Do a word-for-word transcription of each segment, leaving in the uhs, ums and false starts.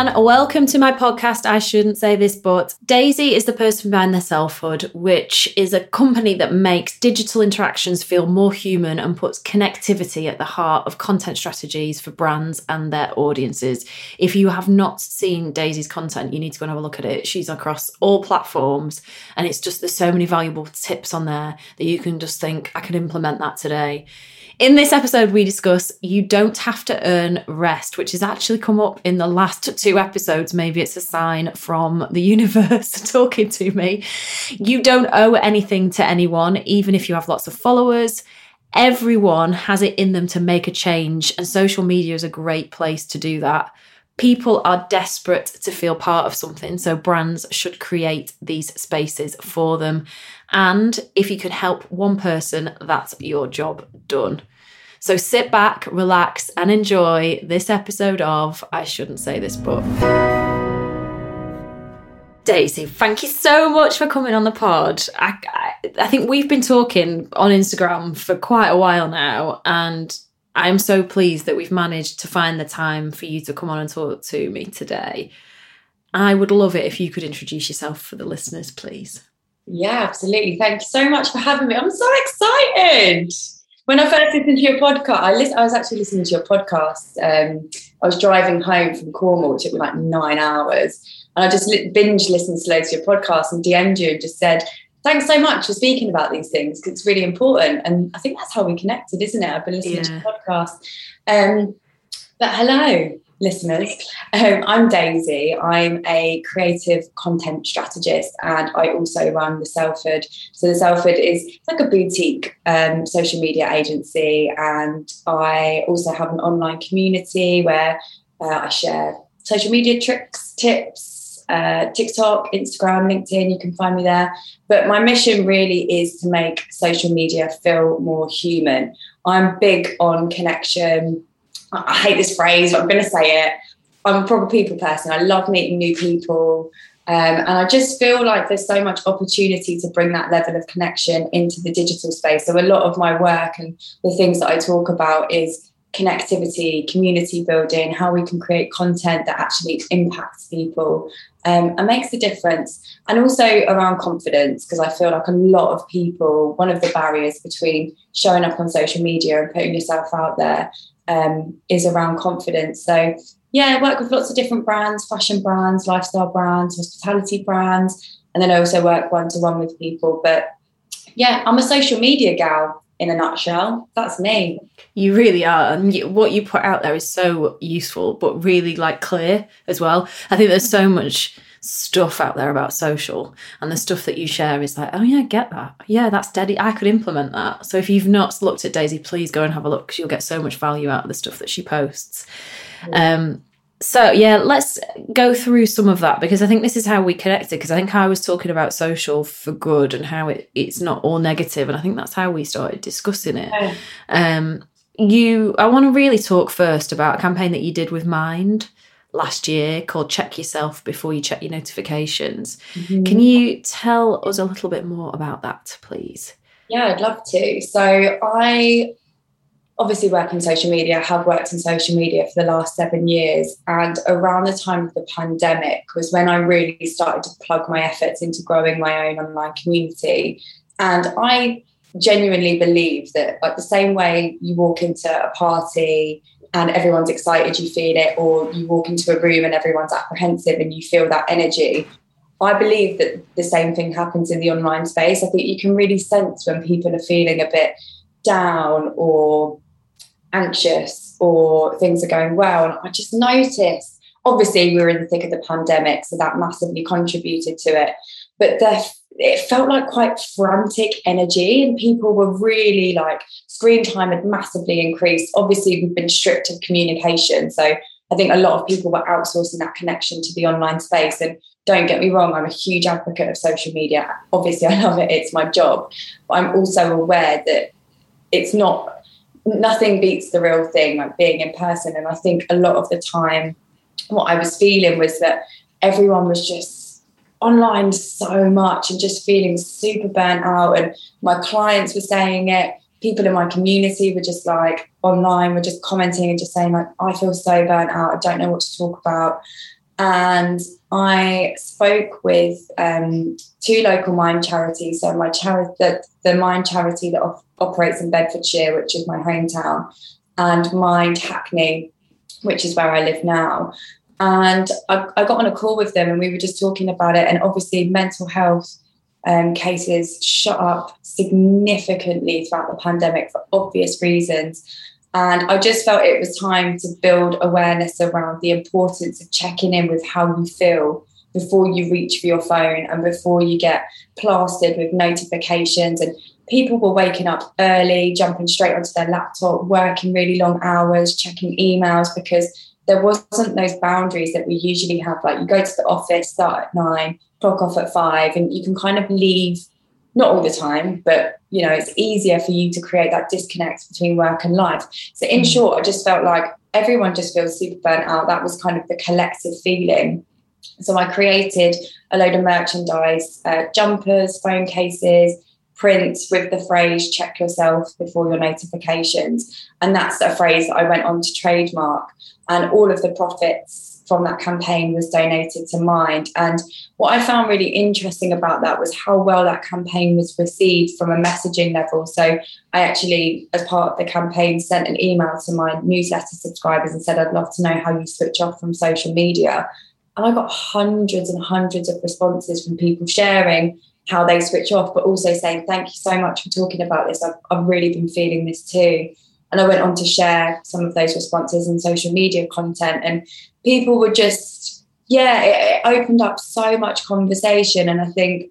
and welcome to my podcast, I Shouldn't Say This, But. Daisy is the person behind The Selfhood, which is a company that makes digital interactions feel more human and puts connectivity at the heart of content strategies for brands and their audiences. If you have not seen Daisy's content, you need to go and have a look at it. She's across all platforms, and it's just, there's so many valuable tips on there that you can just think, I can implement that today. In this episode, we discuss you don't have to earn rest, which has actually come up in the last two episodes. Maybe it's a sign from the universe talking to me. You don't owe anything to anyone, even if you have lots of followers. Everyone has it in them to make a change, and social media is a great place to do that. People are desperate to feel part of something, so brands should create these spaces for them. And if you can help one person, that's your job done. So sit back, relax, and enjoy this episode of I Shouldn't Say This, But. Daisy, thank you so much for coming on the pod. I, I, I think we've been talking on Instagram for quite a while now, and I'm so pleased that we've managed to find the time for you to come on and talk to me today. I would love it if you could introduce yourself for the listeners, please. Yeah, absolutely. Thank you so much for having me. I'm so excited. When I first listened to your podcast, I, listen, I was actually listening to your podcast. Um, I was driving home from Cornwall, which took me like nine hours. And I just li- binge listened to loads of your podcasts and D M'd you and just said, thanks so much for speaking about these things, because it's really important. And I think that's how we connected, isn't it? I've been listening yeah. to your podcast. Um, but hello, listeners. Um, I'm Daisy. I'm a creative content strategist, and I also run The Selfhood. So The Selfhood is it's like a boutique um, social media agency, and I also have an online community where uh, I share social media tricks, tips, uh, TikTok, Instagram, LinkedIn. You can find me there. But my mission really is to make social media feel more human. I'm big on connection. I hate this phrase, but I'm going to say it. I'm a proper people person. I love meeting new people. Um, and I just feel like there's so much opportunity to bring that level of connection into the digital space. So a lot of my work and the things that I talk about is connectivity, community building, how we can create content that actually impacts people um, and makes a difference. And also around confidence, because I feel like a lot of people, one of the barriers between showing up on social media and putting yourself out there Um, is around confidence. So yeah, I work with lots of different brands, fashion brands, lifestyle brands, hospitality brands, and then I also work one-to-one with people. But yeah, I'm a social media gal in a nutshell. That's me. You really are, and you, what you put out there is so useful, but really like clear as well. I think there's so much stuff out there about social, and the stuff that you share is like, oh yeah, I get that. Yeah, that's dead. I could implement that. So if you've not looked at Daisy, please go and have a look, because you'll get so much value out of the stuff that she posts. Yeah. Um, so yeah, let's go through some of that, because I think this is how we connected, because I think I was talking about social for good and how it, it's not all negative, and I think that's how we started discussing it. Yeah. Um, you, I want to really talk first about a campaign that you did with Mind last year called Check Yourself Before You Check Your Notifications. Mm-hmm. Can you tell us a little bit more about that, please? Yeah, I'd love to. So I obviously work in social media, have worked in social media for the last seven years. And around the time of the pandemic was when I really started to plug my efforts into growing my own online community. And I genuinely believe that, like, the same way you walk into a party and everyone's excited, you feel it, or you walk into a room and everyone's apprehensive and you feel that energy. I believe that the same thing happens in the online space. I think you can really sense when people are feeling a bit down or anxious or things are going well. And I just noticed, obviously we were in the thick of the pandemic, so that massively contributed to it. But the it felt like quite frantic energy, and people were really like, screen time had massively increased. Obviously, we've been stripped of communication. So I think a lot of people were outsourcing that connection to the online space. And don't get me wrong, I'm a huge advocate of social media. Obviously, I love it. It's my job. But I'm also aware that it's not, nothing beats the real thing, like being in person. And I think a lot of the time, what I was feeling was that everyone was just online so much and just feeling super burnt out. And my clients were saying it. People in my community were just like online, were just commenting and just saying like, I feel so burnt out. I don't know what to talk about. And I spoke with um, two local Mind charities. So my charity, the, the Mind charity that op- operates in Bedfordshire, which is my hometown, and Mind Hackney, which is where I live now. And I, I got on a call with them and we were just talking about it. And obviously mental health um, cases shot up significantly throughout the pandemic for obvious reasons. And I just felt it was time to build awareness around the importance of checking in with how you feel before you reach for your phone and before you get plastered with notifications. And people were waking up early, jumping straight onto their laptop, working really long hours, checking emails, because there wasn't those boundaries that we usually have. Like, you go to the office, start at nine, clock off at five, and you can kind of leave, not all the time, but, you know, it's easier for you to create that disconnect between work and life. So in short, I just felt like everyone just feels super burnt out. That was kind of the collective feeling. So I created a load of merchandise, uh, jumpers, phone cases, prints with the phrase, check yourself before your notifications. And that's a phrase that I went on to trademark. And all of the profits from that campaign was donated to Mind. And what I found really interesting about that was how well that campaign was received from a messaging level. So I actually, as part of the campaign, sent an email to my newsletter subscribers and said, I'd love to know how you switch off from social media. And I got hundreds and hundreds of responses from people sharing how they switch off, but also saying, thank you so much for talking about this. I've, I've really been feeling this too. And I went on to share some of those responses in social media content, and people were just, yeah, it, it opened up so much conversation. And I think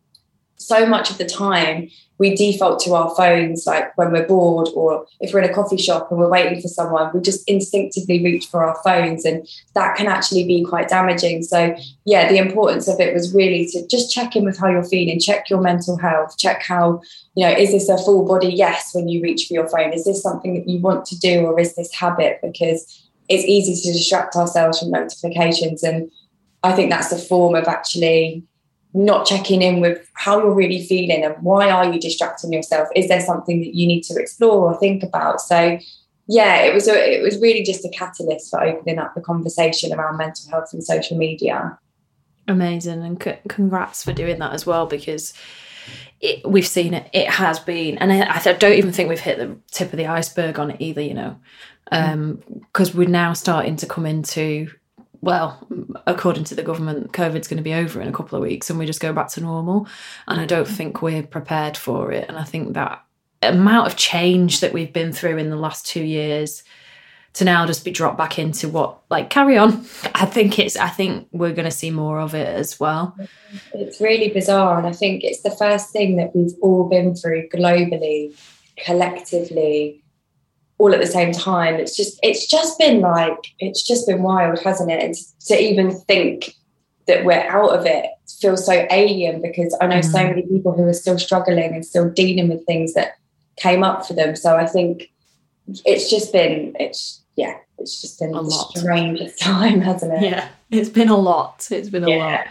so much of the time we default to our phones, like when we're bored or if we're in a coffee shop and we're waiting for someone, we just instinctively reach for our phones, and that can actually be quite damaging. So yeah, the importance of it was really to just check in with how you're feeling, check your mental health, check how, you know, is this a full body yes when you reach for your phone? Is this something that you want to do, or is this habit? Because it's easy to distract ourselves from notifications. And I think that's a form of actually not checking in with how you're really feeling and why are you distracting yourself? Is there something that you need to explore or think about? So yeah, it was a, it was really just a catalyst for opening up the conversation around mental health and social media. Amazing, and c- congrats for doing that as well, because it, we've seen it, it has been, and I, I don't even think we've hit the tip of the iceberg on it either, you know, because um, we're now starting to come into, well, according to the government, COVID's going to be over in a couple of weeks and we just go back to normal. And I don't think we're prepared for it. And I think that amount of change that we've been through in the last two years to now just be dropped back into what, like, carry on. I think it's, I think we're going to see more of it as well. It's really bizarre. And I think it's the first thing that we've all been through globally, collectively, all at the same time. It's just, it's just been like, it's just been wild, hasn't it? And to even think that we're out of it feels so alien, because I know mm. so many people who are still struggling and still dealing with things that came up for them. So I think it's just been, it's, yeah, it's just been a the lot. strangest time, hasn't it? Yeah, it's been a lot. It's been a yeah. lot.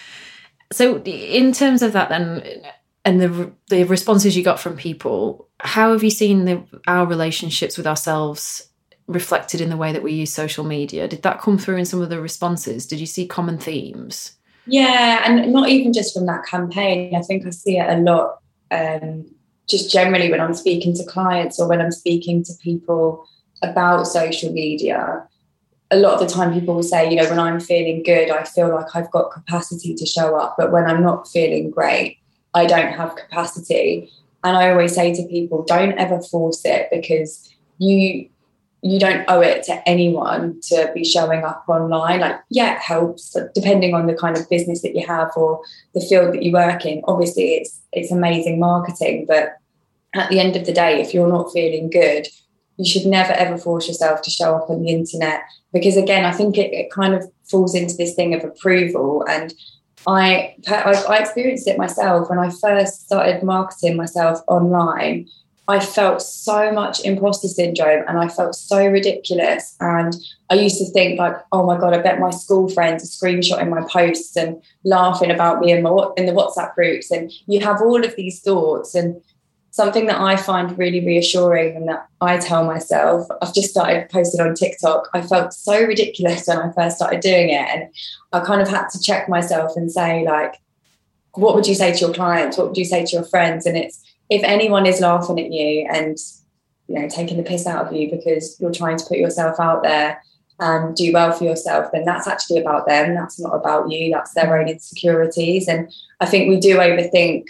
So in terms of that then, and the the responses you got from people, how have you seen the, our relationships with ourselves reflected in the way that we use social media? Did that come through in some of the responses? Did you see common themes? Yeah, and not even just from that campaign. I think I see it a lot um, just generally when I'm speaking to clients or when I'm speaking to people about social media. A lot of the time people will say, you know, when I'm feeling good, I feel like I've got capacity to show up. But when I'm not feeling great, I don't have capacity. And I always say to people, don't ever force it, because you you don't owe it to anyone to be showing up online. Like, yeah, it helps, depending on the kind of business that you have or the field that you work in. Obviously, it's it's amazing marketing. But at the end of the day, if you're not feeling good, you should never, ever force yourself to show up on the internet. Because, again, I think it, it kind of falls into this thing of approval. And I, I I experienced it myself when I first started marketing myself online. I felt so much imposter syndrome and I felt so ridiculous. And I used to think like, oh my God, I bet my school friends are screenshotting my posts and laughing about me in, my, in the WhatsApp groups. And you have all of these thoughts. And something that I find really reassuring and that I tell myself, I've just started posting on TikTok. I felt so ridiculous when I first started doing it. And I kind of had to check myself and say, like, what would you say to your clients? What would you say to your friends? And it's, if anyone is laughing at you and, you know, taking the piss out of you because you're trying to put yourself out there and do well for yourself, then that's actually about them. That's not about you. That's their own insecurities. And I think we do overthink,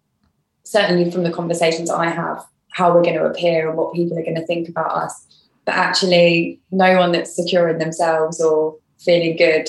certainly from the conversations I have, how we're going to appear and what people are going to think about us. But actually, no one that's secure in themselves or feeling good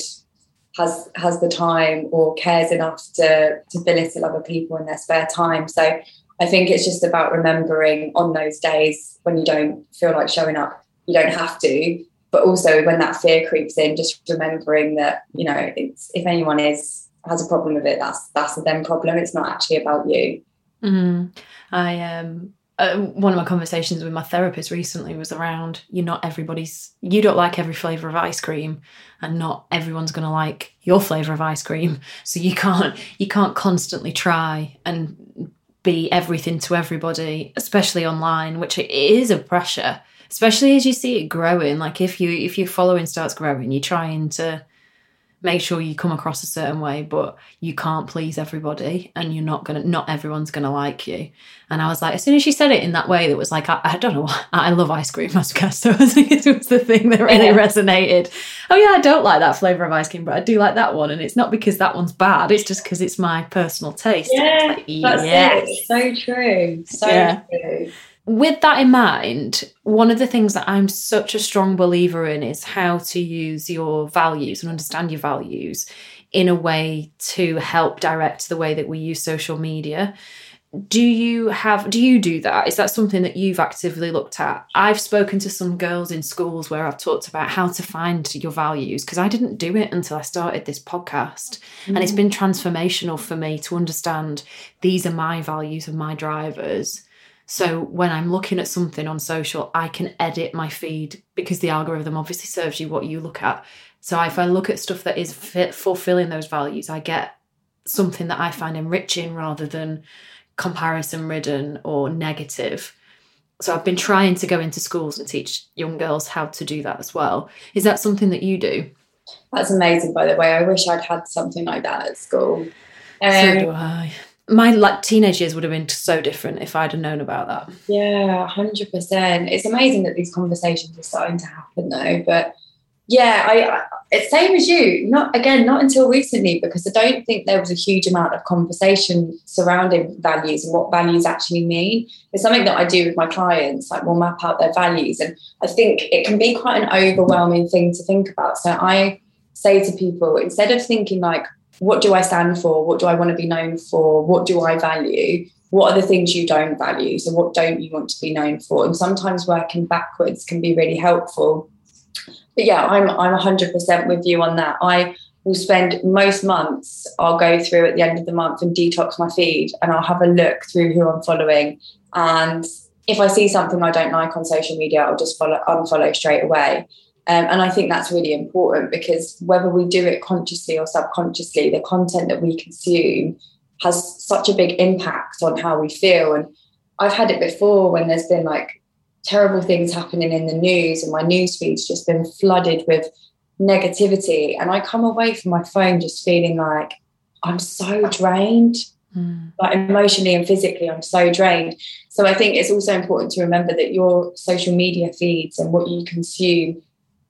has has the time or cares enough to, to belittle other people in their spare time. So I think it's just about remembering on those days when you don't feel like showing up, you don't have to. But also when that fear creeps in, just remembering that, you know, it's, if anyone is has a problem with it, that's that's a them problem. It's not actually about you. Mm. I um uh, one of my conversations with my therapist recently was around, you're not everybody's, you don't like every flavour of ice cream, and not everyone's going to like your flavour of ice cream. So you can't you can't constantly try and be everything to everybody, especially online, which it is a pressure, especially as you see it growing. Like if you if your following starts growing, you're trying to make sure you come across a certain way, but you can't please everybody, and you're not gonna, not everyone's gonna like you. And I was like, as soon as she said it in that way, that was like, I, I don't know, I love ice cream, I guess. So I think it was the thing that really yeah. resonated. Oh yeah, I don't like that flavour of ice cream, but I do like that one. And it's not because that one's bad, it's just because it's my personal taste. Yeah, like, that's yes. it. So true. So yeah. true. With that in mind, one of the things that I'm such a strong believer in is how to use your values and understand your values in a way to help direct the way that we use social media. Do you have, do you do that? Is that something that you've actively looked at? I've spoken to some girls in schools where I've talked about how to find your values, because I didn't do it until I started this podcast. Mm. And it's been transformational for me to understand these are my values and my drivers. So when I'm looking at something on social, I can edit my feed, because the algorithm obviously serves you what you look at. So if I look at stuff that is fit, fulfilling those values, I get something that I find enriching rather than comparison ridden or negative. So I've been trying to go into schools and teach young girls how to do that as well. Is that something that you do? That's amazing, by the way. I wish I'd had something like that at school. Um, so do I. My like teenage years would have been so different if I'd have known about that. Yeah, one hundred percent. It's amazing that these conversations are starting to happen though. But yeah, I, I it's same as you. Not again, not until recently, because I don't think there was a huge amount of conversation surrounding values and what values actually mean. It's something that I do with my clients, like we'll map out their values. And I think it can be quite an overwhelming thing to think about. So I say to people, instead of thinking like, what do I stand for? What do I want to be known for? What do I value? What are the things you don't value? So what don't you want to be known for? And sometimes working backwards can be really helpful. But yeah, I'm I'm one hundred percent with you on that. I will spend most months, I'll go through at the end of the month and detox my feed, and I'll have a look through who I'm following. And if I see something I don't like on social media, I'll just follow unfollow straight away. Um, and I think that's really important, because whether we do it consciously or subconsciously, the content that we consume has such a big impact on how we feel. And I've had it before when there's been like terrible things happening in the news and my news feed's just been flooded with negativity. And I come away from my phone just feeling like I'm so drained, mm. like emotionally and physically, I'm so drained. So I think it's also important to remember that your social media feeds and what you consume,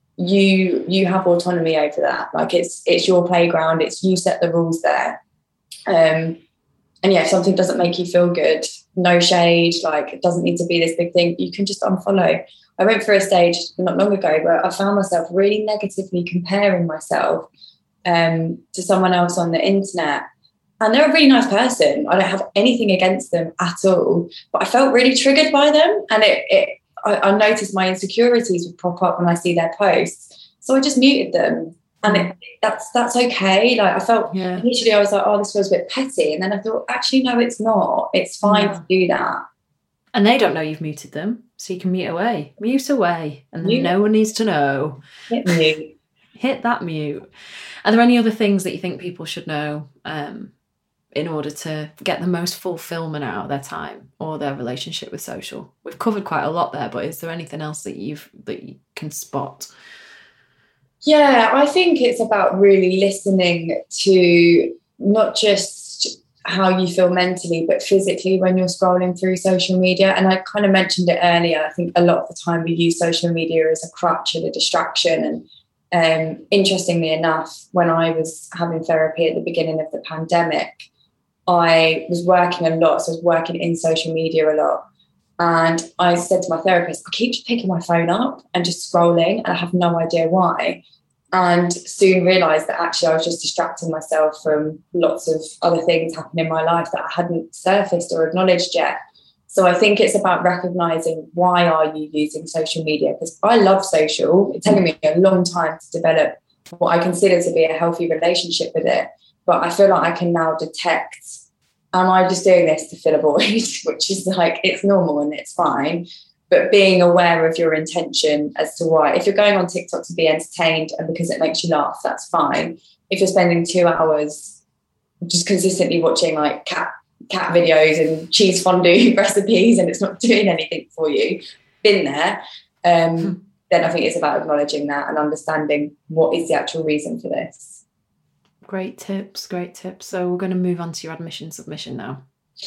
you you have autonomy over that. Like it's it's your playground, it's you set the rules there. Um and yeah, if something doesn't make you feel good, no shade, like it doesn't need to be this big thing, you can just unfollow. I went through a stage not long ago where I found myself really negatively comparing myself um to someone else on the internet, and they're a really nice person, I don't have anything against them at all, but I felt really triggered by them, and it, it I, I noticed my insecurities would pop up when I see their posts. So I just muted them. And it, that's that's okay. Like I felt yeah. initially I was like, oh, this feels a bit petty. And then I thought, actually, no, it's not. It's fine yeah. to do that. And they don't know you've muted them. So you can mute away. Mute away. And then no one needs to know. Hit mute. Hit that mute. Are there any other things that you think people should know um, in order to get the most fulfillment out of their time or their relationship with social? We've covered quite a lot there, but is there anything else that you've that you can spot? Yeah, I think it's about really listening to not just how you feel mentally, but physically when you're scrolling through social media. And I kind of mentioned it earlier. I think a lot of the time we use social media as a crutch and a distraction. And um, interestingly enough, when I was having therapy at the beginning of the pandemic, I was working a lot. So I was working in social media a lot. And I said to my therapist, I keep just picking my phone up and just scrolling, and I have no idea why. And soon realised that actually I was just distracting myself from lots of other things happening in my life that I hadn't surfaced or acknowledged yet. So I think it's about recognising, why are you using social media? Because I love social. It's taken me a long time to develop what I consider to be a healthy relationship with it. But I feel like I can now detect, am I just doing this to fill a void? Which is like, it's normal and it's fine. But being aware of your intention as to why. If you're going on TikTok to be entertained and because it makes you laugh, that's fine. If you're spending two hours just consistently watching like cat cat videos and cheese fondue recipes and it's not doing anything for you, been there, um, hmm. then I think it's about acknowledging that and understanding what is the actual reason for this. Great tips, great tips. So we're going to move on to your admission submission now.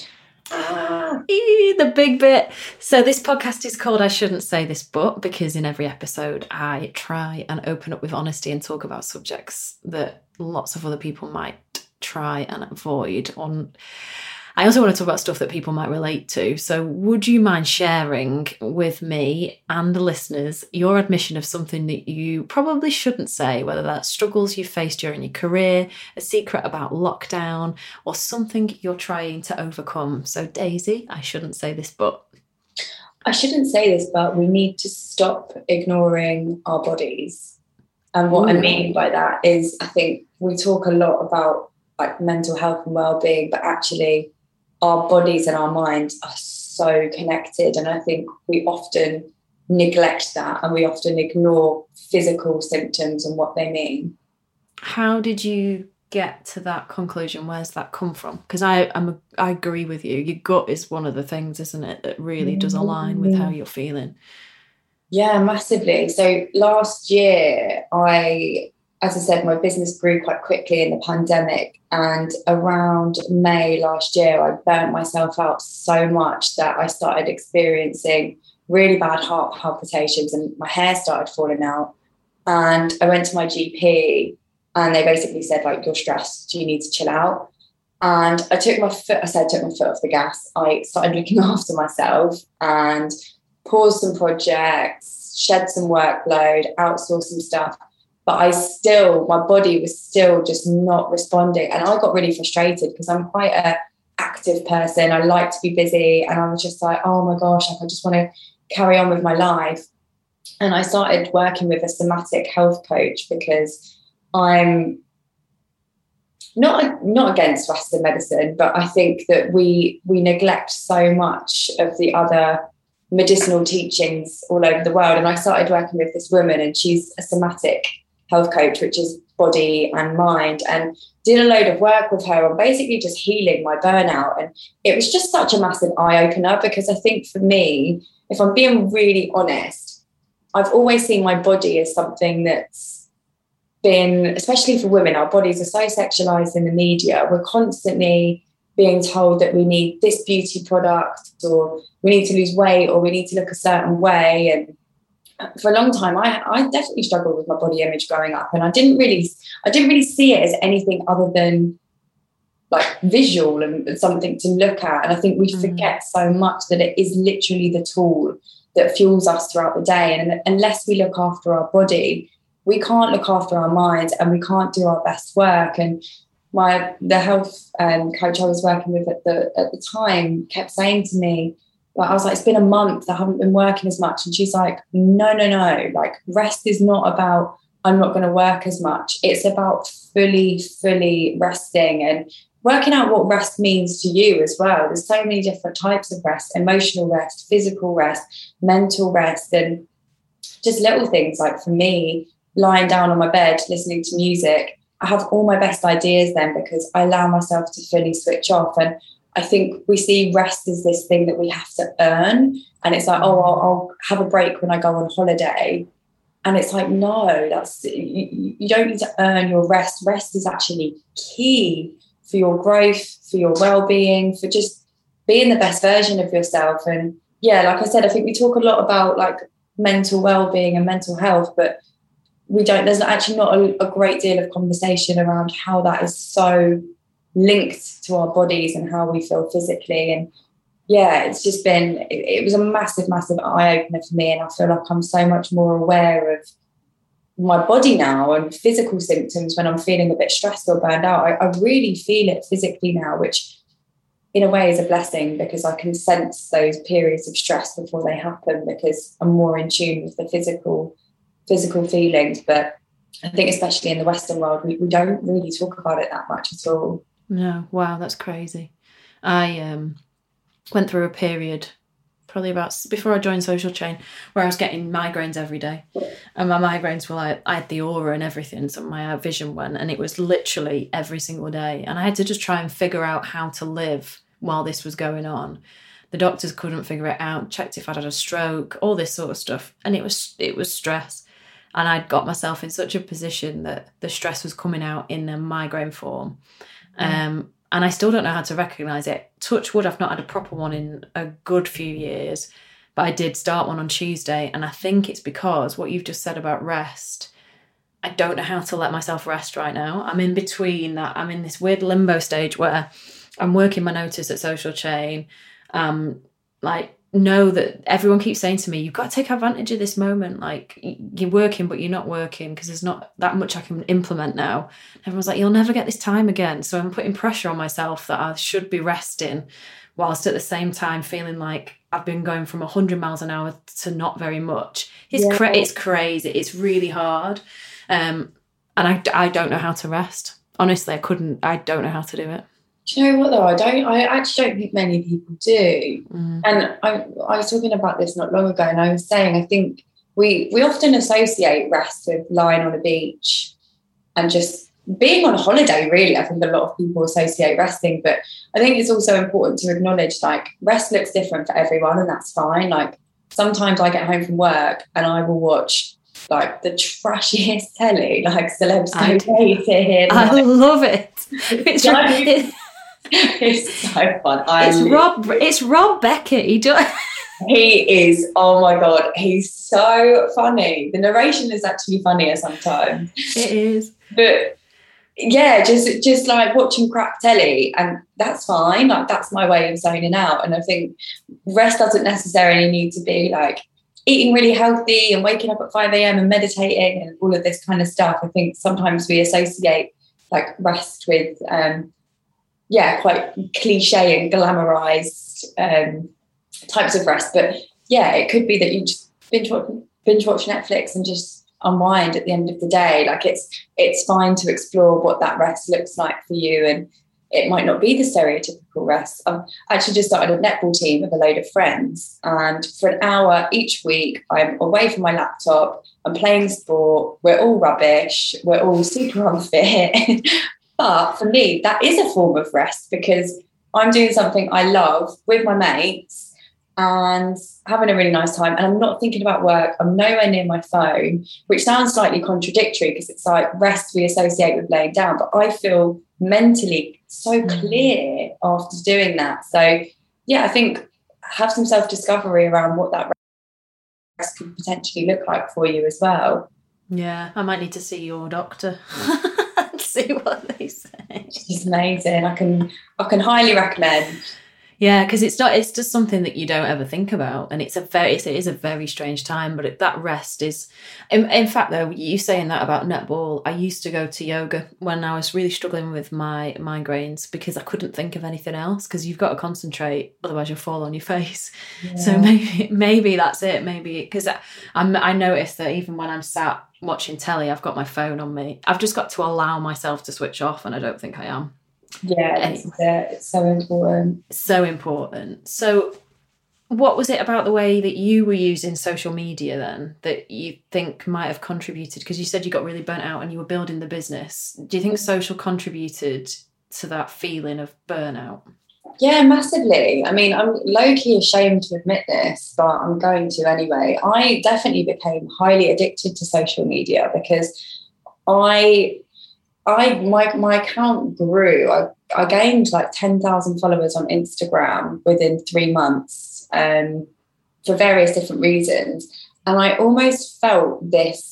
Ah. Eee, the big bit. So this podcast is called I Shouldn't Say This But, because in every episode I try and open up with honesty and talk about subjects that lots of other people might try and avoid. On I also want to talk about stuff that people might relate to. So would you mind sharing with me and the listeners your admission of something that you probably shouldn't say, whether that's struggles you faced during your career, a secret about lockdown, or something you're trying to overcome? So Daisy, I shouldn't say this, but... I shouldn't say this, but we need to stop ignoring our bodies. And what Ooh. I mean by that is, I think we talk a lot about like mental health and well-being, but actually our bodies and our minds are so connected. And I think we often neglect that and we often ignore physical symptoms and what they mean. How did you get to that conclusion? Where's that come from? Because I I'm a, I agree with you. Your gut is one of the things, isn't it, that really does align with how you're feeling. Yeah, massively. So last year, I, as I said, my business grew quite quickly in the pandemic. And around May last year, I burnt myself out so much that I started experiencing really bad heart palpitations and my hair started falling out. And I went to my G P and they basically said, like, you're stressed, you need to chill out. And I took my foot, I said, I took my foot off the gas. I started looking after myself and paused some projects, shed some workload, outsourced some stuff. But I still, my body was still just not responding. And I got really frustrated because I'm quite an active person. I like to be busy. And I was just like, oh my gosh, like I just want to carry on with my life. And I started working with a somatic health coach because I'm not, not against Western medicine, but I think that we we neglect so much of the other medicinal teachings all over the world. And I started working with this woman and she's a somatic health coach, which is body and mind, and did a load of work with her on basically just healing my burnout. And it was just such a massive eye-opener because I think for me, if I'm being really honest, I've always seen my body as something that's been, especially for women, our bodies are so sexualized in the media. We're constantly being told that we need this beauty product or we need to lose weight or we need to look a certain way. And for a long time, I, I definitely struggled with my body image growing up, and I didn't really, I didn't really see it as anything other than like visual and, and something to look at. And I think we mm. forget so much that it is literally the tool that fuels us throughout the day. And unless we look after our body, we can't look after our minds and we can't do our best work. And my the health um, coach I was working with at the at the time kept saying to me, like, I was like, it's been a month, I haven't been working as much. And she's like, no, no, no. Like, rest is not about, I'm not going to work as much. It's about fully, fully resting and working out what rest means to you as well. There's so many different types of rest: emotional rest, physical rest, mental rest, and just little things like, for me, lying down on my bed, listening to music I have all my best ideas then because I allow myself to fully switch off. And I think we see rest as this thing that we have to earn. And it's like, oh, I'll, I'll have a break when I go on holiday. And it's like, no, that's you, you don't need to earn your rest. Rest is actually key for your growth, for your well-being, for just being the best version of yourself. And yeah, like I said, I think we talk a lot about like mental well-being and mental health, but we don't, there's actually not a, a great deal of conversation around how that is so linked to our bodies and how we feel physically. And yeah, it's just been, it, it was a massive, massive eye-opener for me. And I feel like I'm so much more aware of my body now and physical symptoms when I'm feeling a bit stressed or burned out. I, I really feel it physically now, which in a way is a blessing because I can sense those periods of stress before they happen because I'm more in tune with the physical physical feelings. But I think especially in the Western world, we, we don't really talk about it that much at all. No, wow, that's crazy. I um, went through a period probably about before I joined Social Chain where I was getting migraines every day. And my migraines were like, I had the aura and everything, so my vision went, and it was literally every single day. And I had to just try and figure out how to live while this was going on. The doctors couldn't figure it out, checked if I'd had a stroke, all this sort of stuff. And it was it was stress. And I'd got myself in such a position that the stress was coming out in a migraine form. Um, and I still don't know how to recognise it. Touch wood, I've not had a proper one in a good few years. But I did start one on Tuesday. And I think it's because what you've just said about rest, I don't know how to let myself rest right now. I'm in between that. I'm in this weird limbo stage where I'm working my notice at Social Chain. Um, like, know that everyone keeps saying to me, you've got to take advantage of this moment. Like, you're working, but you're not working because there's not that much I can implement now. Everyone's like, you'll never get this time again. So I'm putting pressure on myself that I should be resting whilst at the same time feeling like I've been going from one hundred miles an hour to not very much. It's yeah. cra- it's crazy. It's really hard. Um, and I, I don't know how to rest. Honestly, I couldn't. I don't know how to do it. Do you know what though? I don't. I actually don't think many people do. Mm. And I, I was talking about this not long ago, and I was saying I think we we often associate rest with lying on a beach and just being on holiday. Really, I think a lot of people associate resting, but I think it's also important to acknowledge like rest looks different for everyone, and that's fine. Like sometimes I get home from work and I will watch like the trashiest telly, like Celebs Go Dating. I like, love it. It's like, it's so fun. I it's Rob. It's Rob Beckett. He does. He is. Oh my god, he's so funny. The narration is actually funnier sometimes. It is. But yeah, just just like watching crap telly, and that's fine. Like that's my way of zoning out. And I think rest doesn't necessarily need to be like eating really healthy and waking up at five a.m. and meditating and all of this kind of stuff. I think sometimes we associate like rest with um yeah, quite cliche and glamorized um, types of rest. But yeah, it could be that you just binge watch, binge watch Netflix and just unwind at the end of the day. Like it's it's fine to explore what that rest looks like for you, and it might not be the stereotypical rest. I've actually just started a netball team with a load of friends, and for an hour each week, I'm away from my laptop, I'm playing sport, we're all rubbish, we're all super unfit. But for me, that is a form of rest because I'm doing something I love with my mates and having a really nice time. And I'm not thinking about work. I'm nowhere near my phone, which sounds slightly contradictory because it's like rest we associate with laying down. But I feel mentally so clear after doing that. So, yeah, I think have some self-discovery around what that rest could potentially look like for you as well. Yeah, I might need to see your doctor. See what they say. She's amazing. I can I can highly recommend. Yeah, because it's not. It's just something that you don't ever think about, and it's a very. It is a very strange time. But it, that rest is. In, in fact, though, you saying that about netball, I used to go to yoga when I was really struggling with my migraines because I couldn't think of anything else. Because you've got to concentrate, otherwise you'll fall on your face. Yeah. So maybe maybe that's it. Maybe because I I'm, I noticed that even when I'm sat watching telly, I've got my phone on me. I've just got to allow myself to switch off, and I don't think I am. Yeah, it's, uh, it's so important. So important. So What was it about the way that you were using social media then that you think might have contributed? Because you said you got really burnt out and you were building the business. Do you think social contributed to that feeling of burnout? Yeah, massively. I mean, I'm low-key ashamed to admit this, but I'm going to anyway. I definitely became highly addicted to social media because I, I my my account grew. I, I gained like ten thousand followers on Instagram within three months um, for various different reasons. And I almost felt this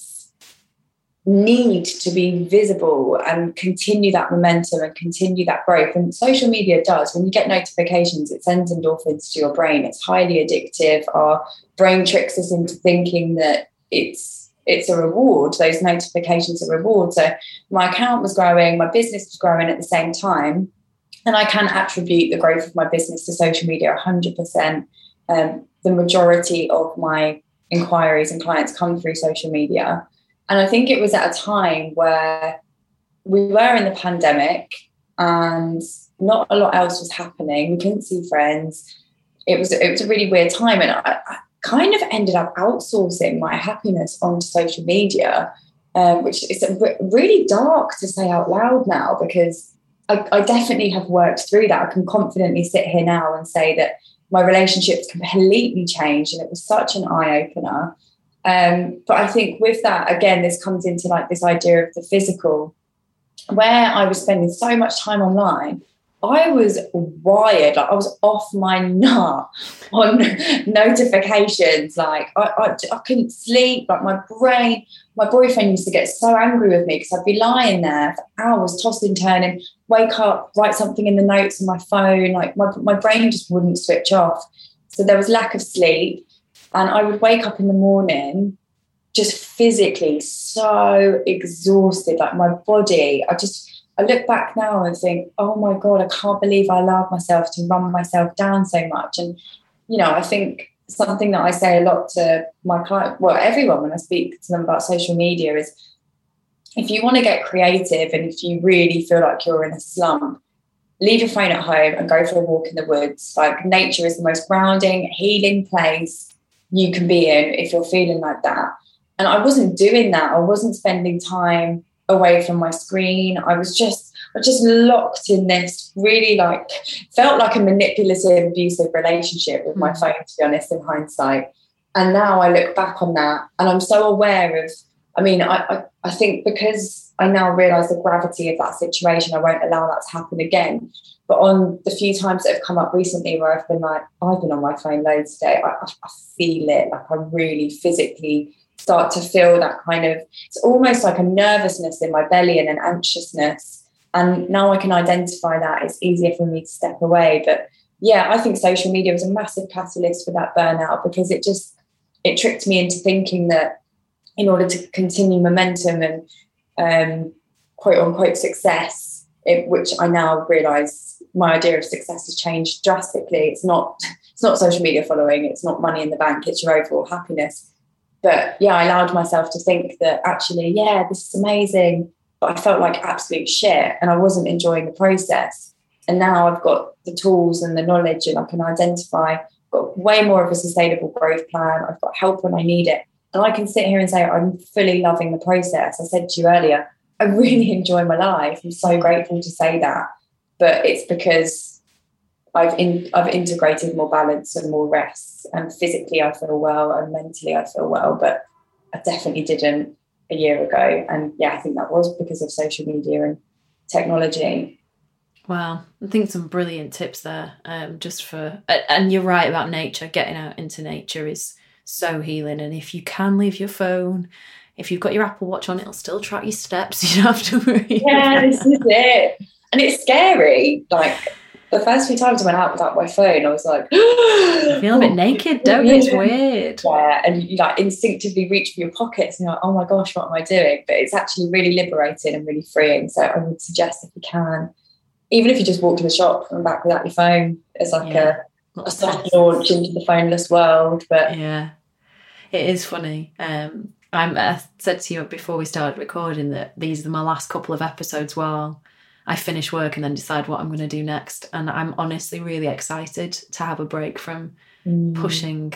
need to be visible and continue that momentum and continue that growth. And social media does, when you get notifications, it sends endorphins to your brain. It's highly addictive. Our brain tricks us into thinking that it's it's a reward. Those notifications are reward. So my account was growing, my business was growing at the same time. And I can attribute the growth of my business to social media one hundred percent. Um, the majority of my inquiries and clients come through social media. And I think it was at a time where we were in the pandemic and not a lot else was happening. We couldn't see friends. It was it was a really weird time. And I, I kind of ended up outsourcing my happiness onto social media, um, which is really dark to say out loud now, because I, I definitely have worked through that. I can confidently sit here now and say that my relationships completely changed, and it was such an eye-opener. Um, but I think with that, again, this comes into like this idea of the physical, where I was spending so much time online. I was wired, like I was off my nut on notifications. Like I, I, I couldn't sleep. Like my brain, my boyfriend used to get so angry with me because I'd be lying there for hours, tossing, turning, wake up, write something in the notes on my phone. Like my, my brain just wouldn't switch off. So there was lack of sleep. And I would wake up in the morning just physically so exhausted, like my body. I just, I look back now and think, oh my God, I can't believe I allowed myself to run myself down so much. And, you know, I think something that I say a lot to my client, well, everyone when I speak to them about social media is, if you want to get creative and if you really feel like you're in a slump, leave your phone at home and go for a walk in the woods. Like nature is the most grounding, healing place you can be in if you're feeling like that. And I wasn't doing that. I wasn't spending time away from my screen. I was just, I was just locked in this really like, felt like a manipulative, abusive relationship with my phone, to be honest, in hindsight. And now I look back on that and I'm so aware of, I mean, I, I, I think because I now realise the gravity of that situation, I won't allow that to happen again. But on the few times that have come up recently where I've been like, I've been on my phone loads today, I, I feel it, like I really physically start to feel that kind of, it's almost like a nervousness in my belly and an anxiousness. And now I can identify that. It's easier for me to step away. But yeah, I think social media was a massive catalyst for that burnout, because it just, it tricked me into thinking that in order to continue momentum and um, quote unquote success, it, which I now realise my idea of success has changed drastically. It's not, it's not social media following, it's not money in the bank, it's your overall happiness. But yeah, I allowed myself to think that actually, yeah, this is amazing, but I felt like absolute shit and I wasn't enjoying the process. And now I've got the tools and the knowledge and I can identify, got way more of a sustainable growth plan. I've got help when I need it. And I can sit here and say, I'm fully loving the process. I said to you earlier, I really enjoy my life. I'm so grateful to say that. But it's because I've in, I've integrated more balance and more rest. And physically I feel well and mentally I feel well. But I definitely didn't a year ago. And yeah, I think that was because of social media and technology. Wow, I think some brilliant tips there. Um, just for, and you're right about nature. Getting out into nature is so healing. And if you can leave your phone, if you've got your Apple Watch on, it'll still track your steps. You don't have to worry. Yeah, this is it. And it's scary. Like the first few times I went out without my phone, I was like, you feel a bit naked, don't you? It's weird. Yeah, and you like instinctively reach for your pockets and you're like, oh my gosh, what am I doing? But it's actually really liberating and really freeing. So I would suggest if you can, even if you just walk to the shop and back without your phone, it's like yeah. a, a soft launch into the phoneless world. But yeah, it is funny. Um, I'm, I said to you before we started recording that these are my last couple of episodes while I finish work and then decide what I'm going to do next. And I'm honestly really excited to have a break from mm. pushing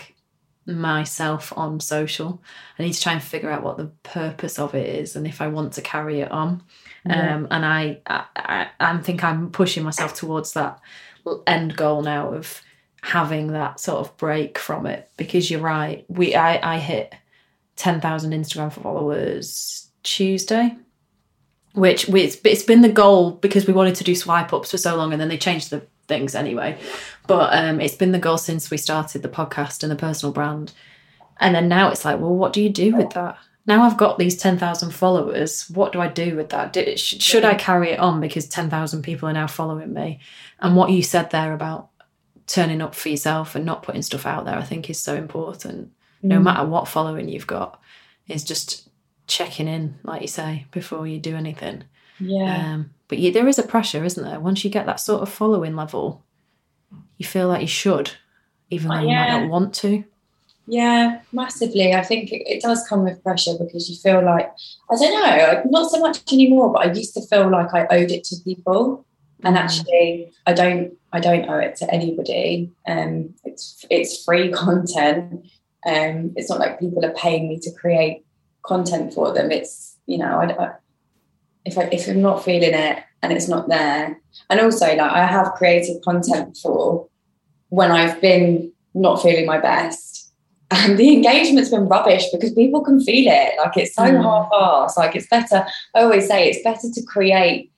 myself on social. I need to try and figure out what the purpose of it is and if I want to carry it on. Yeah. Um, and I, I, I think I'm pushing myself towards that end goal now of having that sort of break from it, because you're right. We I, I hit ten thousand Instagram followers Tuesday, which we, it's, it's been the goal because we wanted to do swipe ups for so long, and then they changed the things anyway. But um, it's been the goal since we started the podcast and the personal brand. And then now it's like, well, what do you do with that? Now I've got these ten thousand followers. What do I do with that? Do, should I carry it on because ten thousand people are now following me? And what you said there about turning up for yourself and not putting stuff out there, I think is so important. Mm. No matter what following you've got, is just checking in, like you say, before you do anything. Yeah. Um, but you, there is a pressure, isn't there? Once you get that sort of following level, you feel like you should, even though yeah. you might not want to. Yeah, massively. I think it, it does come with pressure because you feel like, I don't know, not so much anymore, but I used to feel like I owed it to people. And actually, I don't. I don't owe it to anybody. Um, it's it's free content. Um, it's not like people are paying me to create content for them. It's, you know, I, I, if I if I'm not feeling it and it's not there, and also like I have created content before when I've been not feeling my best, and the engagement's been rubbish because people can feel it. Like it's so mm. half-assed. Like it's better. I always say it's better to create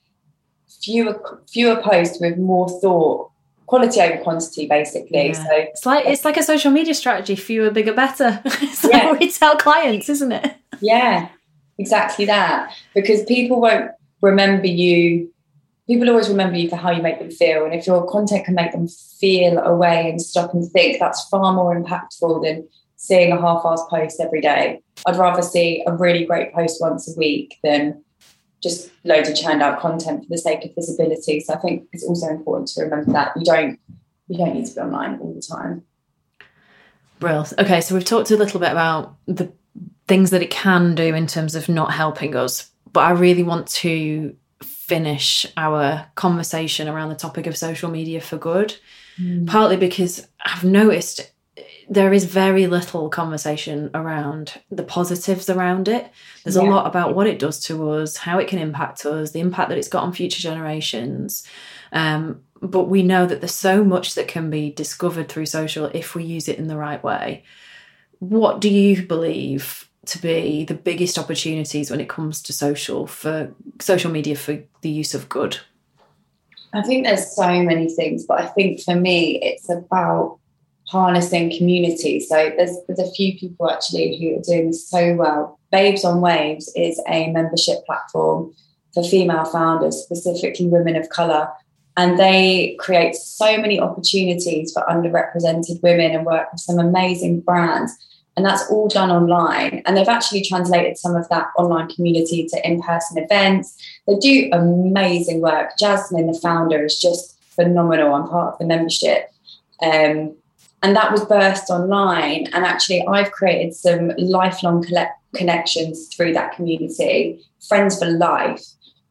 fewer fewer posts with more thought, quality over quantity, basically. Yeah. So it's like it's like a social media strategy: fewer, bigger, better. So yeah. we tell clients, isn't it? Yeah, exactly that. Because people won't remember you. People always remember you for how you make them feel, and if your content can make them feel a way and stop and think, that's far more impactful than seeing a half-assed post every day. I'd rather see a really great post once a week than just loads of churned out content for the sake of visibility. So I think it's also important to remember that you don't you don't need to be online all the time. Brilliant. Okay, so we've talked a little bit about the things that it can do in terms of not helping us, but I really want to finish our conversation around the topic of social media for good, mm. partly because I've noticed there is very little conversation around the positives around it. There's yeah. a lot about what it does to us, how it can impact us, the impact that it's got on future generations. Um, but we know that there's so much that can be discovered through social if we use it in the right way. What do you believe to be the biggest opportunities when it comes to social for social media for the use of good? I think there's so many things, but I think for me, it's about harnessing community. So there's, there's a few people actually who are doing so well. Babes on Waves is a membership platform for female founders, specifically women of colour. And they create so many opportunities for underrepresented women and work with some amazing brands. And that's all done online. And they've actually translated some of that online community to in-person events. They do amazing work. Jasmine, the founder, is just phenomenal. I'm part of the membership. Um, And that was birthed online. And actually, I've created some lifelong collect- connections through that community, friends for life.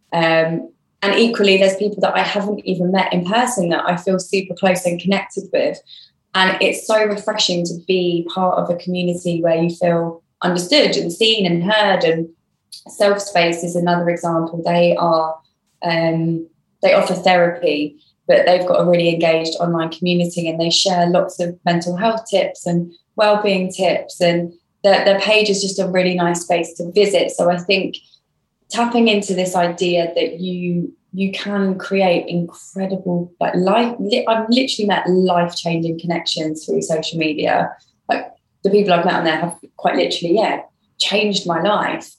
Um, and equally, there's people that I haven't even met in person that I feel super close and connected with. And it's so refreshing to be part of a community where you feel understood and seen and heard. And Self Space is another example. They are um, they offer therapy, but they've got a really engaged online community and they share lots of mental health tips and wellbeing tips, and their, their page is just a really nice space to visit. So I think tapping into this idea that you you can create incredible, like life, I've literally met life-changing connections through social media. Like the people I've met on there have quite literally, yeah, changed my life.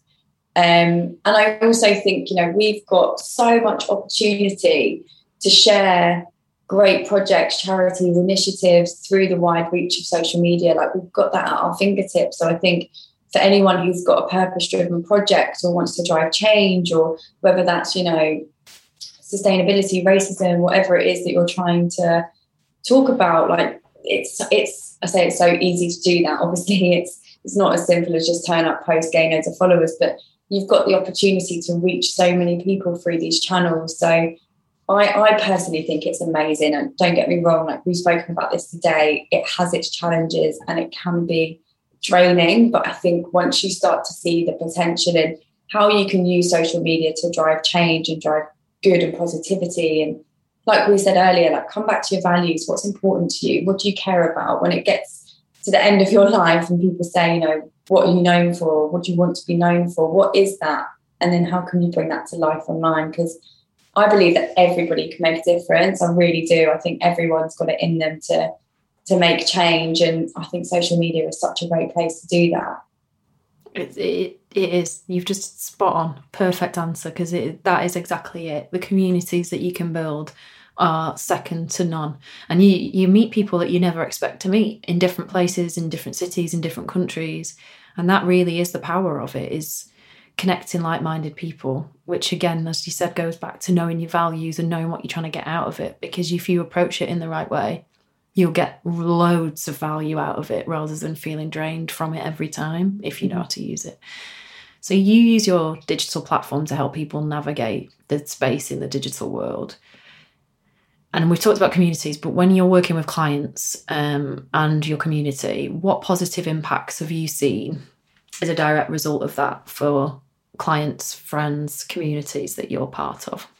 Um, and I also think, you know, we've got so much opportunity to share great projects, charities, initiatives through the wide reach of social media. Like we've got that at our fingertips. So I think for anyone who's got a purpose-driven project or wants to drive change, or whether that's, you know, sustainability, racism, whatever it is that you're trying to talk about, like it's, it's, I say it's so easy to do that. Obviously it's, it's not as simple as just turn up, post, gain loads of followers, but you've got the opportunity to reach so many people through these channels. So I, I personally think it's amazing. And don't get me wrong, like we've spoken about this today, it has its challenges and it can be draining. But I think once you start to see the potential in how you can use social media to drive change and drive good and positivity, and like we said earlier, like come back to your values. What's important to you? What do you care about? When it gets to the end of your life and people say, you know, what are you known for? What do you want to be known for? What is that? And then how can you bring that to life online? Because I believe that everybody can make a difference. I really do. I think everyone's got it in them to to make change. And I think social media is such a great place to do that. It, it, it is. You've just spot on. Perfect answer, because that is exactly it. The communities that you can build are second to none. And you, you meet people that you never expect to meet in different places, in different cities, in different countries. And that really is the power of it, is connecting like-minded people, which again, as you said, goes back to knowing your values and knowing what you're trying to get out of it. Because if you approach it in the right way, you'll get loads of value out of it rather than feeling drained from it every time, if you know how to use it. So you use your digital platform to help people navigate the space in the digital world. And we've talked about communities, but when you're working with clients um, and your community, what positive impacts have you seen as a direct result of that for clients, friends, communities that you're part of?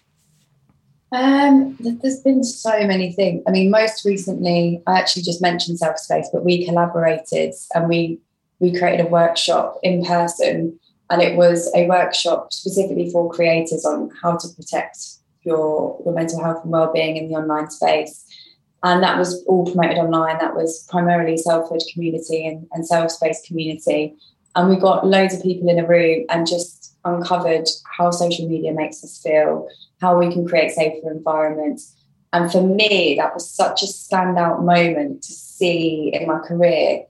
Um, there's been so many things. I mean, most recently, I actually just mentioned Self Space, but we collaborated and we we created a workshop in person, and it was a workshop specifically for creators on how to protect your your mental health and well-being in the online space. And that was all promoted online. That was primarily Selfhood community and, and Self Space community. And we got loads of people in a room and just uncovered how social media makes us feel, how we can create safer environments. And for me, that was such a standout moment to see in my career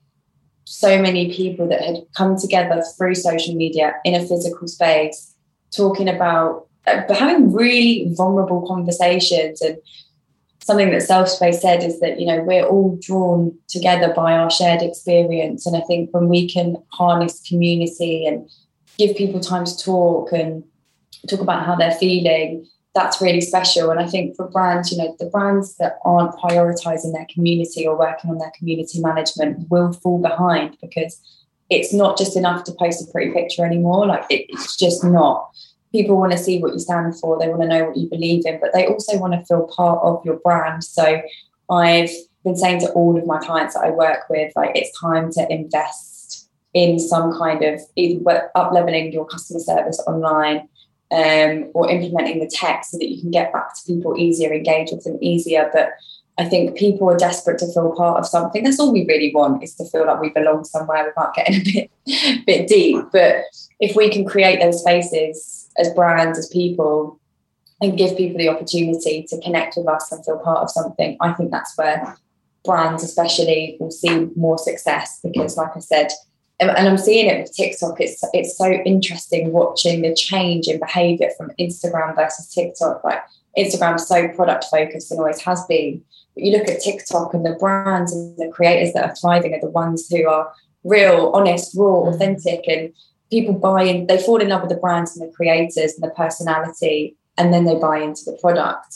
so many people that had come together through social media in a physical space, talking about uh, having really vulnerable conversations. And something that Self Space said is that, you know, we're all drawn together by our shared experience. And I think when we can harness community and give people time to talk and talk about how they're feeling, that's really special. And I think for brands, you know, the brands that aren't prioritizing their community or working on their community management will fall behind, because it's not just enough to post a pretty picture anymore. Like it, it's just not. People want to see what you stand for. They want to know what you believe in, but they also want to feel part of your brand. So I've been saying to all of my clients that I work with, like, it's time to invest in some kind of either up-leveling your customer service online, um, or implementing the tech so that you can get back to people easier, engage with them easier. But I think people are desperate to feel part of something. That's all we really want, is to feel like we belong somewhere without getting a bit, bit deep. But if we can create those spaces as brands, as people, and give people the opportunity to connect with us and feel part of something, I think that's where brands especially will see more success. Because like I said, and I'm seeing it with TikTok, it's it's so interesting watching the change in behaviour from Instagram versus TikTok. Like, Instagram's so product focused and always has been. But you look at TikTok, and the brands and the creators that are thriving are the ones who are real, honest, raw, authentic, and people buy in, they fall in love with the brands and the creators and the personality, and then they buy into the product.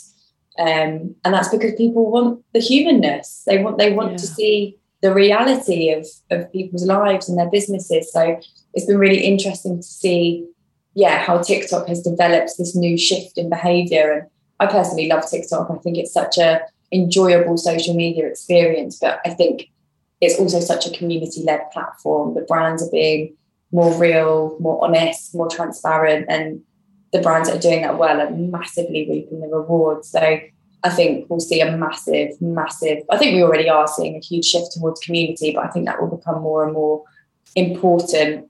Um, and that's because people want the humanness. They want they want yeah. to see the reality of, of people's lives and their businesses. So it's been really interesting to see, yeah, how TikTok has developed this new shift in behaviour. And I personally love TikTok. I think it's such a enjoyable social media experience, but I think it's also such a community-led platform. The brands are being more real, more honest, more transparent, and the brands that are doing that well are massively reaping the rewards. So I think we'll see a massive, massive, I think we already are seeing a huge shift towards community, but I think that will become more and more important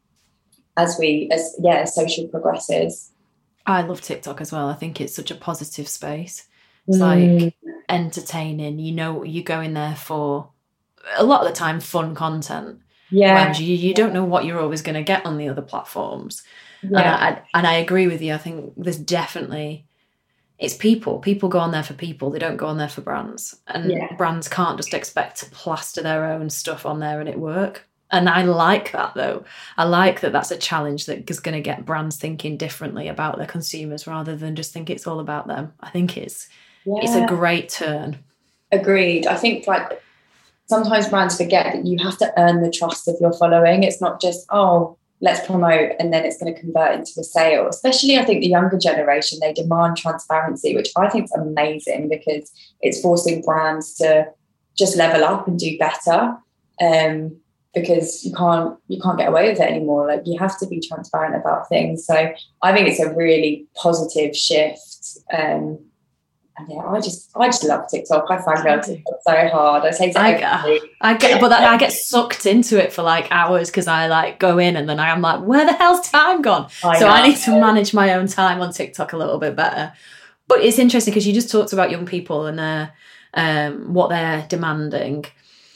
as we, as yeah, as social progresses. I love TikTok as well. I think it's such a positive space. It's Mm. like entertaining, you know, you go in there for a lot of the time fun content. Yeah. Whereas you, you don't know what you're always going to get on the other platforms. Yeah. And I, and I agree with you. I think there's definitely, it's people. People go on there for people. They don't go on there for brands. And Yeah. brands can't just expect to plaster their own stuff on there and it work. And I like that, though. I like that that's a challenge that is going to get brands thinking differently about their consumers rather than just think it's all about them. I think it's yeah. it's a great turn. Agreed. I think like sometimes brands forget that you have to earn the trust of your following. It's not just, oh, let's promote and then it's going to convert into a sale. Especially, I think the younger generation, they demand transparency, which I think is amazing because it's forcing brands to just level up and do better. Um, because you can't you can't get away with it anymore. Like, you have to be transparent about things. So I think it's a really positive shift. Um, and yeah, I just I just love TikTok. I find out TikTok so hard. I say to I, get, I get, but that, I get sucked into it for like hours because I like go in and then I'm like, where the hell's time gone? I so know. I need to manage my own time on TikTok a little bit better. But it's interesting because you just talked about young people and their um, what they're demanding.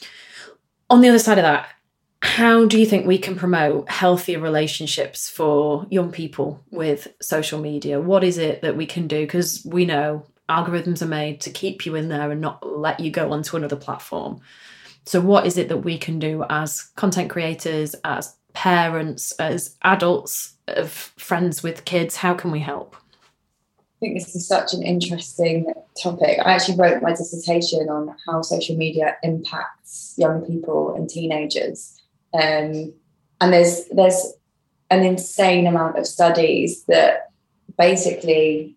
On the other side of that, how do you think we can promote healthier relationships for young people with social media? What is it that we can do? Because we know algorithms are made to keep you in there and not let you go onto another platform. So what is it that we can do as content creators, as parents, as adults of friends with kids? How can we help? I think this is such an interesting topic. I actually wrote my dissertation on how social media impacts young people and teenagers. Um, and there's there's an insane amount of studies that basically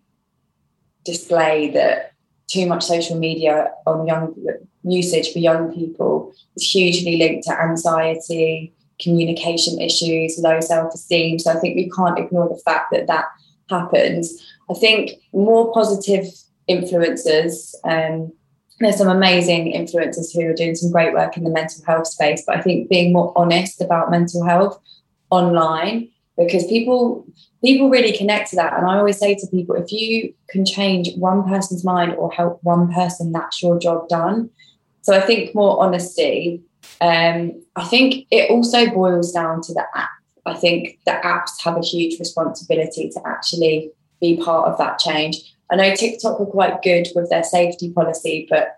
display that too much social media on young usage for young people is hugely linked to anxiety, communication issues, low self-esteem. So I think we can't ignore the fact that that happens. I think more positive influencers, um, there's some amazing influencers who are doing some great work in the mental health space, but I think being more honest about mental health online, because people people really connect to that. And I always say to people, if you can change one person's mind or help one person, that's your job done. So I think more honesty. Um, I think it also boils down to the app. I think the apps have a huge responsibility to actually be part of that change. I know TikTok are quite good with their safety policy, but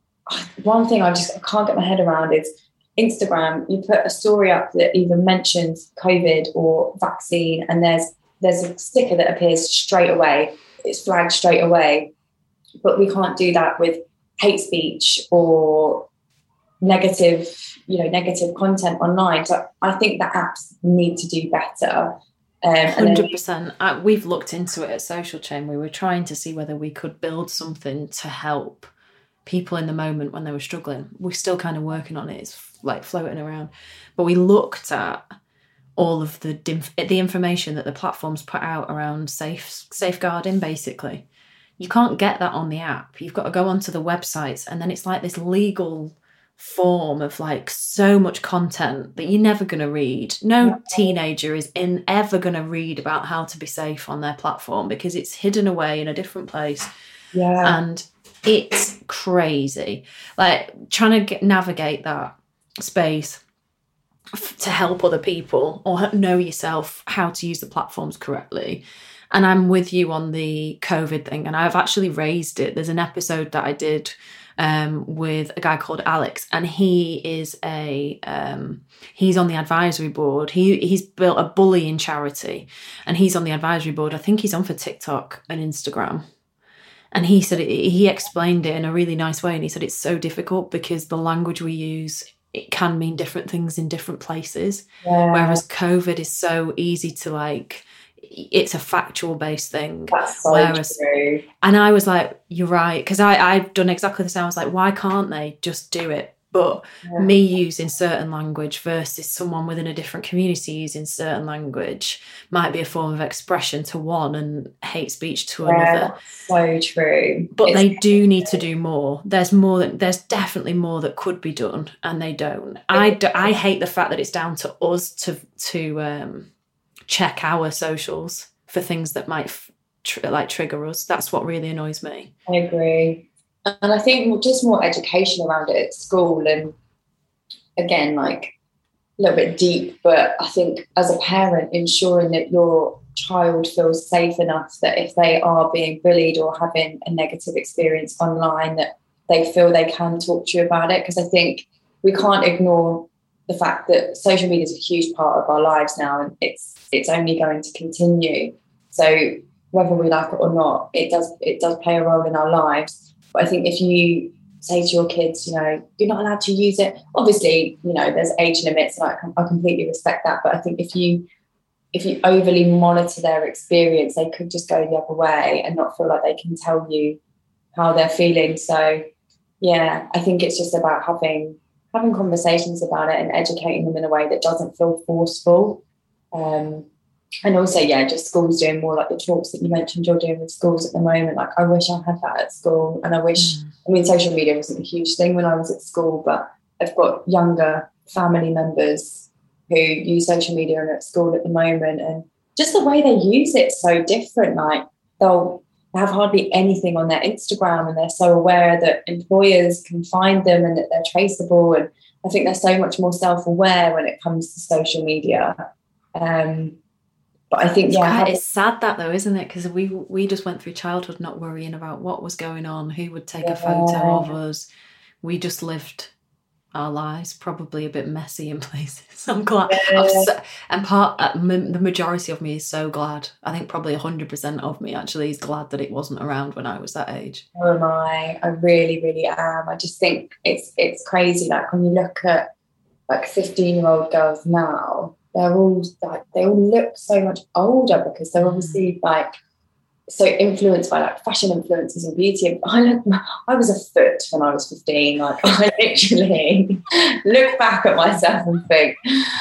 one thing I just I can't get my head around is Instagram. You put a story up that either mentions COVID or vaccine, and there's there's a sticker that appears straight away. It's flagged straight away, but we can't do that with hate speech or negative, you know, negative content online. So I think the apps need to do better. Um, one hundred percent. Uh, we've looked into it at Social Chain. We were trying to see whether we could build something to help people in the moment when they were struggling. We're still kind of working on it. It's like floating around. But we looked at all of the the information that the platforms put out around safe safeguarding, basically. You can't get that on the app. You've got to go onto the websites, and then it's like this legal form of like so much content that you're never going to read. No teenager is in ever going to read about how to be safe on their platform because it's hidden away in a different place. Yeah. And it's crazy. Like trying to get, navigate that space f- to help other people or know yourself how to use the platforms correctly. And I'm with you on the COVID thing. And I've actually raised it. There's an episode that I did um, with a guy called Alex, and he is a um, he's on the advisory board. He he's built a bullying charity, and he's on the advisory board. I think he's on for TikTok and Instagram. And he said it, he explained it in a really nice way, and he said it's so difficult because the language we use, it can mean different things in different places. Yeah. Whereas COVID is so easy to like. It's a factual based thing. That's so Whereas, true. And I was like, you're right. Because I've done exactly the same. I was like, why can't they just do it? But yeah. me using certain language versus someone within a different community using certain language might be a form of expression to one and hate speech to yeah, another. That's so true. But it's they do need to do more. There's more that there's definitely more that could be done, and they don't. I, do, I hate the fact that it's down to us to to um check our socials for things that might tr- like trigger us. That's what really annoys me. I agree. And I think just more education around it at school, and again, like a little bit deep, but I think as a parent, ensuring that your child feels safe enough that if they are being bullied or having a negative experience online, that they feel they can talk to you about it. Because I think we can't ignore the fact that social media is a huge part of our lives now, and it's it's only going to continue. So whether we like it or not, it does it does play a role in our lives. But I think if you say to your kids, you know, you're not allowed to use it. Obviously, you know, there's age limits, and I, I completely respect that. But I think if you if you overly monitor their experience, they could just go the other way and not feel like they can tell you how they're feeling. So yeah, I think it's just about having having conversations about it and educating them in a way that doesn't feel forceful. Um, and also, yeah, just schools doing more like the talks that you mentioned you're doing with schools at the moment. Like, I wish I had that at school. And I wish, mm. I mean, social media wasn't a huge thing when I was at school, but I've got younger family members who use social media and are at school at the moment. And just the way they use it is so different. Like, they'll have hardly anything on their Instagram, and they're so aware that employers can find them and that they're traceable. And I think they're so much more self-aware when it comes to social media. Um, but I think, it's yeah. Quite, it's sad that though, isn't it? Because we we just went through childhood not worrying about what was going on, who would take yeah. a photo of us. We just lived our lives, probably a bit messy in places. I'm glad. Yeah. So, and part, uh, m- the majority of me is so glad. I think probably one hundred percent of me actually is glad that it wasn't around when I was that age. So am I. I really, really am. I just think it's it's crazy. Like, when you look at like fifteen-year-old girls now, they're all like, they all look so much older because they're obviously like so influenced by like fashion influencers and beauty. I look, I was a foot when I was fifteen. Like, I literally look back at myself and think,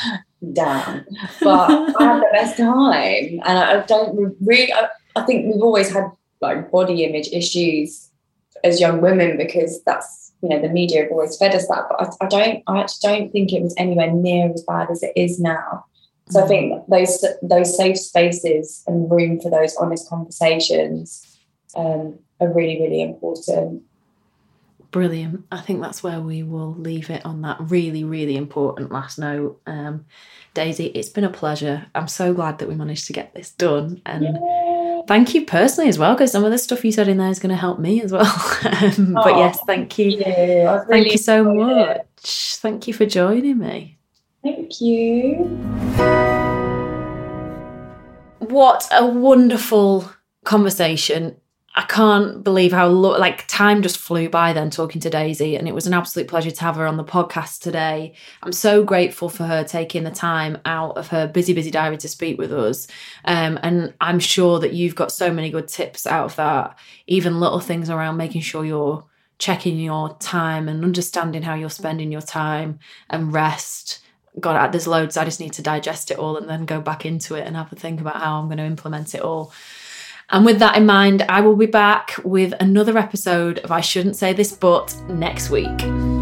damn. But I had the best time, and I don't really. I, I think we've always had like body image issues as young women because that's, you know, the media have always fed us that. But I, I don't. I actually don't think it was anywhere near as bad as it is now. So I think those those safe spaces and room for those honest conversations um, are really, really important. Brilliant. I think that's where we will leave it, on that really, really important last note. Um, Daisy, it's been a pleasure. I'm so glad that we managed to get this done. And yeah. thank you personally as well, because some of the stuff you said in there is going to help me as well. um, oh, but yes, thank you. Thank you, really thank you so much. It. Thank you for joining me. Thank you. What a wonderful conversation. I can't believe how lo- like time just flew by then talking to Daisy, and it was an absolute pleasure to have her on the podcast today. I'm so grateful for her taking the time out of her busy, busy diary to speak with us. Um, and I'm sure that you've got so many good tips out of that, even little things around making sure you're checking your time and understanding how you're spending your time and rest. God, there's loads. I just need to digest it all and then go back into it and have a think about how I'm going to implement it all. And with that in mind, I will be back with another episode of I Shouldn't Say This But next week.